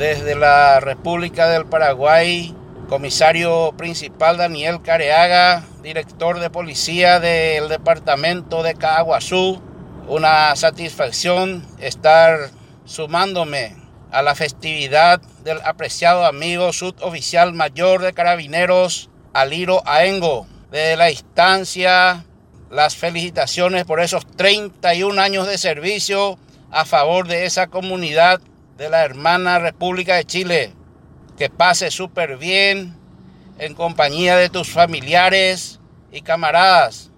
desde la República del Paraguay, comisario principal Daniel Careaga, director de policía del departamento de Caaguazú. Una satisfacción estar sumándome a la festividad del apreciado amigo suboficial mayor de Carabineros, Aliro Aengo. Desde la instancia, las felicitaciones por esos 31 años de servicio a favor de esa comunidad de la hermana República de Chile. Que pase súper bien en compañía de tus familiares y camaradas.